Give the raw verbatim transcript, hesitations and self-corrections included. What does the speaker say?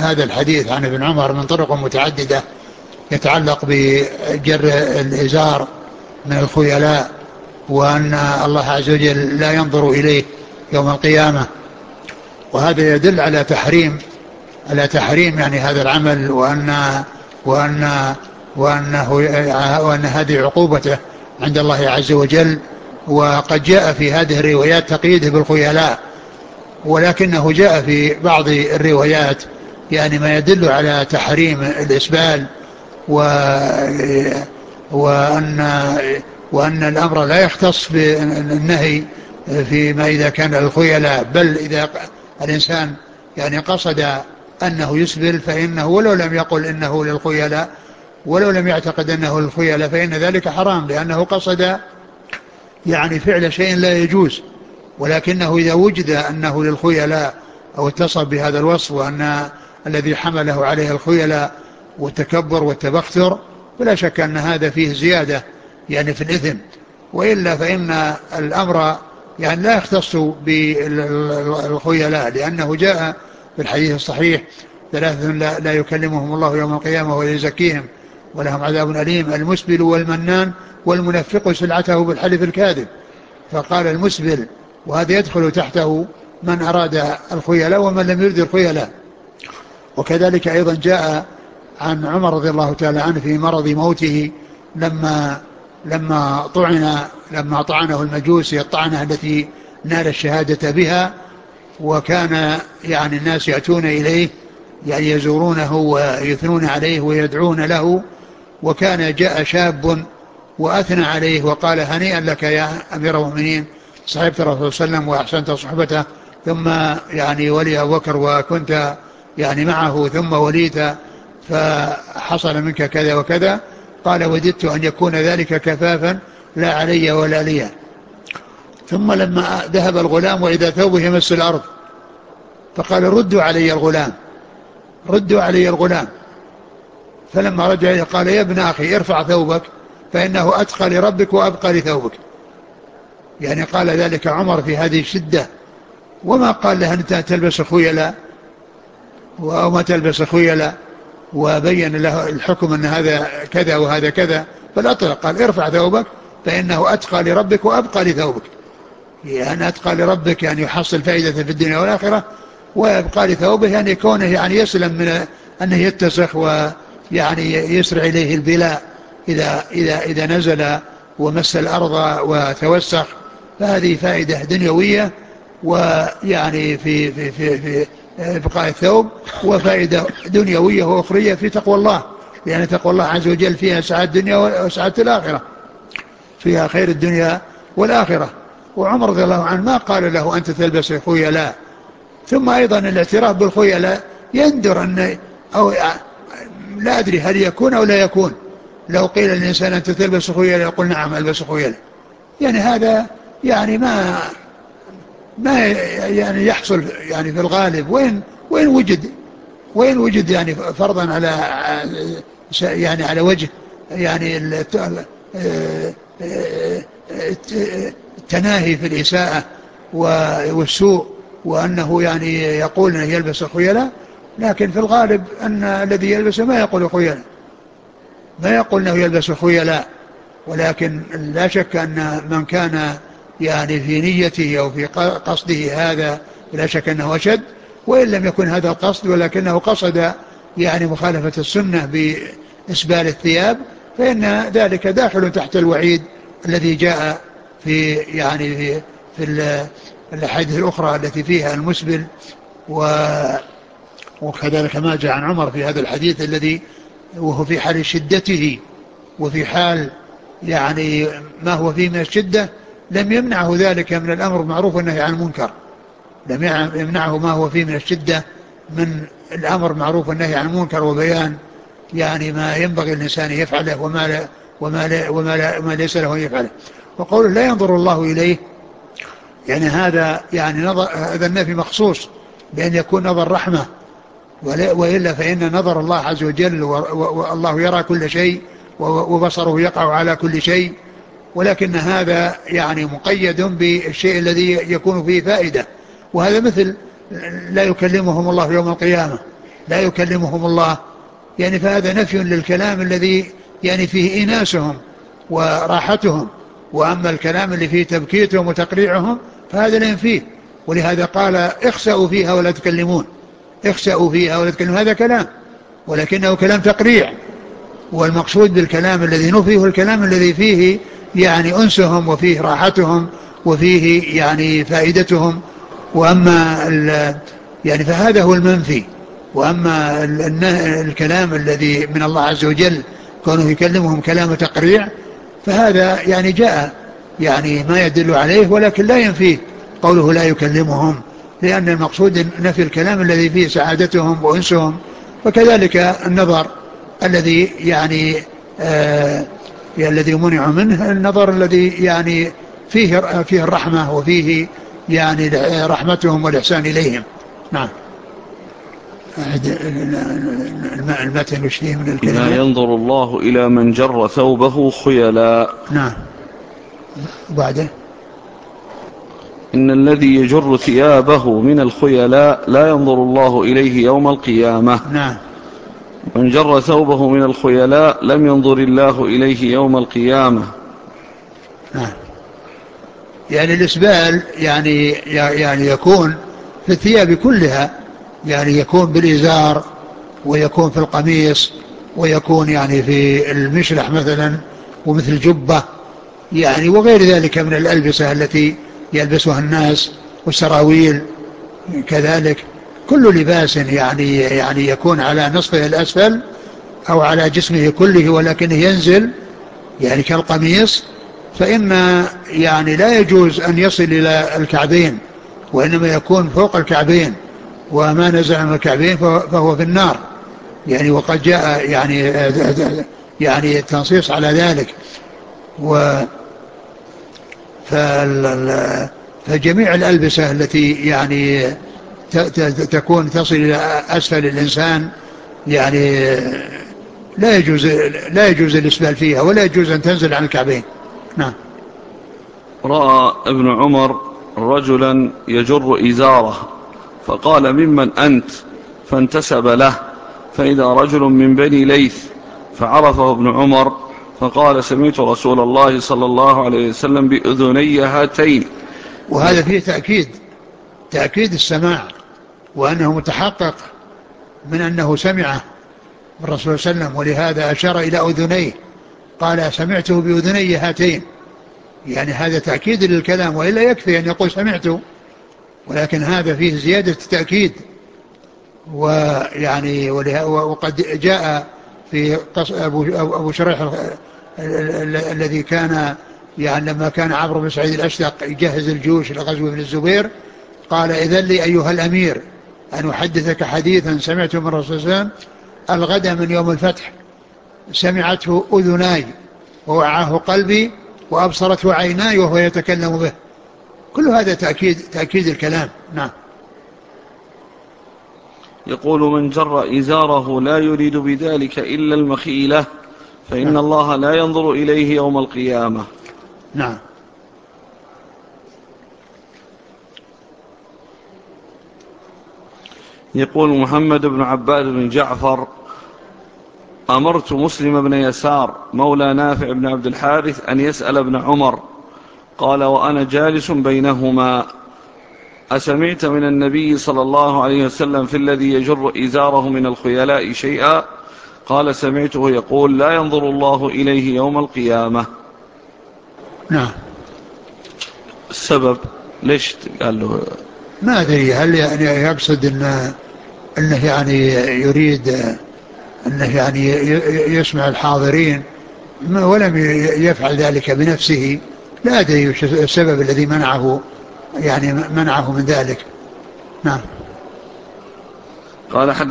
هذا الحديث عن ابن عمر من طرق متعددة يتعلق بجر الإزار من الخيلاء، وأن الله عز وجل لا ينظر إليه يوم القيامة. وهذا يدل على تحريم على تحريم يعني هذا العمل، وأن وأن وأنه وأن هذه عقوبته عند الله عز وجل. وقد جاء في هذه الروايات تقييده بالخيلاء، ولكنه جاء في بعض الروايات يعني ما يدل على تحريم الإسبال، و وأن وأن الأمر لا يختص بالنهي فيما إذا كان الخيلاء، بل إذا الإنسان يعني قصد أنه يسبل فإنه ولو لم يقل إنه للخيلاء ولو لم يعتقد أنه للخيلاء فإن ذلك حرام، لأنه قصد يعني فعل شيء لا يجوز. ولكنه إذا وجد أنه للخيلاء أو اتصف بهذا الوصف وأن الذي حمله عليه الخيلاء والتكبر والتبختر، فلا شك أن هذا فيه زيادة يعني في الإثم. وإلا فإن الأمر يعني لا يختص بالخيلاء، لأنه جاء في الحديث الصحيح: ثلاثة لا, لا يكلمهم الله يوم القيامة ولا يزكيهم ولهم عذاب أليم: المسبل والمنان والمنفق سلعته بالحلف الكاذب. فقال المسبل، وهذا يدخل تحته من أراد الخيلاء ومن لم يرد الخيلاء. وكذلك أيضا جاء عن عمر رضي الله تعالى عنه في مرض موته لما لما طعن لما طعنه المجوسي الطعنة التي نال الشهادة بها، وكان يعني الناس يأتون إليه يعني يزورونه ويثنون عليه ويدعون له، وكان جاء شاب وأثنى عليه وقال: هنيئا لك يا أمير المؤمنين، صحبت الرسول صلى الله عليه وسلم وأحسنت صحبته، ثم يعني ولي أبو بكر وكنت يعني معه، ثم وليت فحصل منك كذا وكذا. قال: وددت أن يكون ذلك كفافا لا علي ولا لي. ثم لما ذهب الغلام وإذا ثوبه يمس الأرض، فقال: ردوا علي الغلام ردوا علي الغلام. فلما رجع إليه قال: يا ابن أخي ارفع ثوبك فإنه أتقى لربك وأبقى لثوبك. يعني قال ذلك عمر في هذه الشدة، وما قال له أنت تلبس خيلاء أو ما تلبس خيلاء، وبين له الحكم أن هذا كذا وهذا كذا، بل أطلق قال: ارفع ثوبك فإنه أتقى لربك وأبقى لثوبك. يعني أتقى لربك يعني يحصل فائدة في الدنيا والآخرة، ويبقى لثوبه يعني يكونه يعني يسلم من أنه يتسخ ويعني يسرع إليه البلاء إذا, إذا, إذا نزل ومس الأرض وتوسخ. فهذه فائدة دنيوية ويعني في, في, في, في بقاء الثوب، وفائدة دنيوية وأخرية في تقوى الله، لأن تقوى الله عز وجل فيها سعادة الدنيا وسعادة الآخرة، فيها خير الدنيا والآخرة. وعمر رضي الله عنه ما قال له أنت تلبس خيلاء. ثم أيضا الاعتراف بالخيلاء يندر أن أو لا أدري هل يكون أو لا يكون. لو قيل للإنسان أنت تلبس خيلاء يقول نعم ألبس خيلاء، يعني هذا يعني ما ما يعني يحصل يعني في الغالب. وين وين وجد وين وجد يعني فرضا على يعني على وجه يعني التناهي في الإساءة والسوء، وأنه يعني يقول أنه يلبس خيلاء، لكن في الغالب أن الذي يلبس ما يقول خيلاء ما يقول أنه يلبس خيلاء. ولكن لا شك أن من كان يعني في نيته أو في قصده هذا لا شك أنه أشد، وإن لم يكن هذا القصد ولكنه قصد يعني مخالفة السنة بإسبال الثياب، فإن ذلك داخل تحت الوعيد الذي جاء في يعني في, في الأحاديث الأخرى التي فيها المسبل. وكذلك ما جاء عن عمر في هذا الحديث الذي وهو في حال شدته وفي حال يعني ما هو فيه من الشدة، لم يمنعه ذلك من الأمر بالمعروف والنهي عن المنكر، لم يمنعه ما هو فيه من الشدة من الأمر بالمعروف والنهي عن المنكر، وبيان يعني ما ينبغي الإنسان يفعله وما لا وما لا وما, لا وما ليس له يفعله. وقوله لا ينظر الله إليه، يعني هذا يعني نظر، هذا النفي مخصوص بأن يكون نظر رحمة، وإلا فإن نظر الله عز وجل والله يرى كل شيء وبصره يقع على كل شيء، ولكن هذا يعني مقيد بالشيء الذي يكون فيه فائدة. وهذا مثل لا يكلمهم الله يوم القيامة، لا يكلمهم الله، يعني فهذا نفي للكلام الذي يعني فيه إيناسهم وراحتهم. وأما الكلام اللي فيه تبكيتهم وتقريعهم فهذا لا ينفيه. ولهذا قال اخسأوا فيها ولا تكلمون، اخسأوا فيها ولا تكلمون، هذا كلام ولكنه كلام تقريع. والمقصود بالكلام الذي نفيه الكلام الذي فيه يعني أنسهم وفيه راحتهم وفيه يعني فائدتهم. وأما يعني فهذا هو المنفي. وأما الكلام الذي من الله عز وجل كونه يكلمهم كلام تقريع فهذا يعني جاء يعني ما يدل عليه، ولكن لا ينفيه قوله لا يكلمهم، لأن المقصود نفي الكلام الذي فيه سعادتهم وأنسهم. وكذلك النظر الذي يعني آه الذي منع منه النظر الذي يعني فيه فيه الرحمة وفيه يعني رحمتهم والإحسان إليهم. نعم. المتن وش فيه من الكلمات؟ لا ينظر الله إلى من جر ثوبه خيلاء. نعم. وبعده إن الذي يجر ثيابه من الخيلاء لا ينظر الله إليه يوم القيامة. نعم. من جر ثوبه من الخيلاء لم ينظر الله إليه يوم القيامة. نعم. يعني الإسبال يعني يعني يكون في الثياب كلها، يعني يكون بالإزار ويكون في القميص ويكون يعني في المشلح مثلا ومثل جبة يعني وغير ذلك من الألبسة التي يلبسها الناس والسراويل كذلك. كل لباس يعني يعني يكون على نصفه الأسفل أو على جسمه كله ولكنه ينزل يعني كالقميص، فإن يعني لا يجوز أن يصل إلى الكعبين، وإنما يكون فوق الكعبين، وما نزع من الكعبين فهو في النار يعني. وقد جاء يعني يعني تنصيص على ذلك. و فجميع الألبسة التي يعني تكون تصل إلى أسفل الإنسان يعني لا يجوز لا يجوز الإسبال فيها ولا يجوز أن تنزل عن الكعبين. نعم. رأى ابن عمر رجلا يجر إزاره فقال ممن أنت؟ فانتسب له، فإذا رجل من بني ليث فعرفه ابن عمر فقال سمعت رسول الله صلى الله عليه وسلم بأذني هاتين. وهذا فيه تأكيد تأكيد السماع، وأنه متحقق من أنه سمعه من الرسول صلى الله عليه وسلم، ولهذا أشار إلى أذنيه قال سمعته بأذني هاتين، يعني هذا تأكيد للكلام، وإلا يكفي أن يقول سمعته، ولكن هذا فيه زيادة تأكيد. ويعني وقد جاء في أبو شريح الذي كان يعني لما كان عمرو بن سعيد الأشدق يجهز الجيوش لغزو ابن الزبير قال إذن لي أيها الأمير أن أحدثك حديثا سمعته من الرسول صلى الله عليه وسلم الغد من يوم الفتح، سمعته أذناي ووعاه قلبي وأبصرته عيناي وهو يتكلم به. كل هذا تأكيد تأكيد الكلام. نعم. يقول من جر إزاره لا يريد بذلك إلا المخيلة فإن نعم. الله لا ينظر إليه يوم القيامة. نعم. يقول محمد بن عباد بن جعفر أمرت مسلم بن يسار مولى نافع بن عبد الحارث أن يسأل ابن عمر، قال وأنا جالس بينهما أسمعت من النبي صلى الله عليه وسلم في الذي يجر إزاره من الخيلاء شيئا؟ قال سمعته يقول لا ينظر الله إليه يوم القيامة. نعم. السبب ليش قال له؟ ما أدري هل يعني يقصد إنه, إنه يعني يريد أنه يعني يسمع الحاضرين ولم يفعل ذلك بنفسه. لا أدري السبب الذي منعه يعني منعه من ذلك. نعم. قال